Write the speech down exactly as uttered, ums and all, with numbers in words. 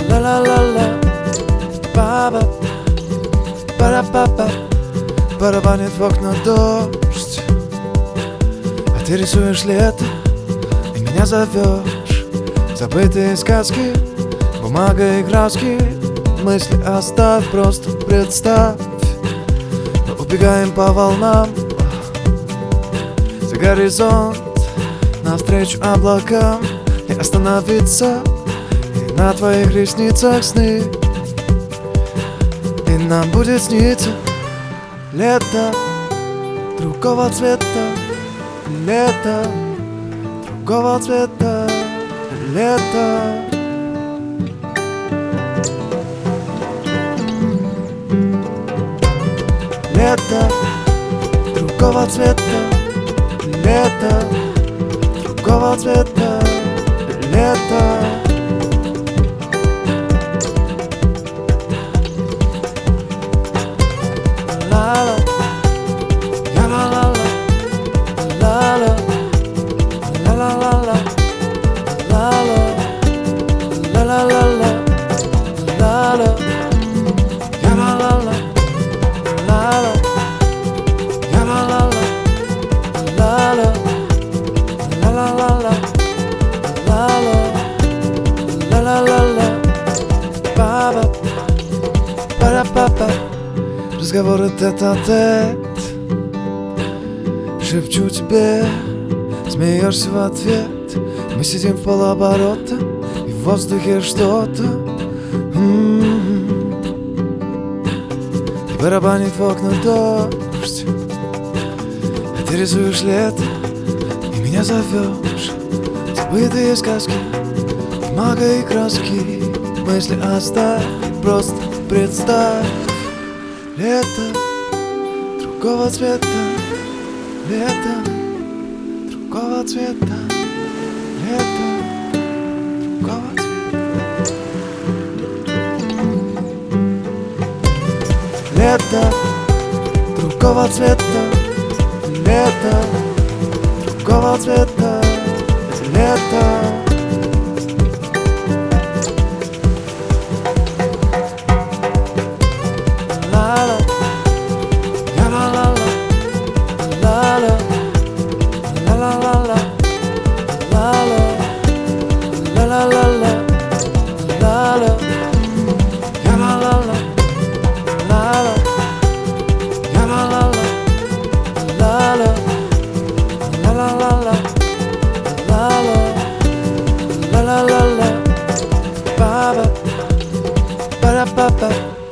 Ла-ла-ла-ла, баба, пара-па-па. Барабанит в окна дождь, а ты рисуешь лето и меня зовешь. Забытые сказки, бумага и краски. Мысли оставь, просто представь. Мы убегаем по волнам за горизонт, навстречу облакам. Не остановиться, и на твоих ресницах сны. И нам будет сниться лето другого цвета, лето другого цвета, лето. Лето другого цвета, лето другого цвета, лето. Ла-ла, я-ла-ла-ла, ла-ла, ла-ла-ла-ла, ла-ла, ла-ла-ла-ла, ла-ла, я-ла-ла-ла, ла-ла, я-ла-ла-ла, ла-ла, ла-ла-ла-ла, ла-ла, ла-ла-ла-ла, баба, пара-па-па. Разговоры тет-а-тет, шепчу тебе, смеешься в ответ. Мы сидим в полоборота, и в воздухе что-то м-м-м. И барабанит в окна дождь, а ты рисуешь лето и меня зовешь. Забытые сказки, бумага и краски. Мысли оставь, просто представь. Лето другого цвета, лето другого цвета, лето другого цвета. Лето другого цвета, лето другого цвета, лето. Ba ba ba ba ba.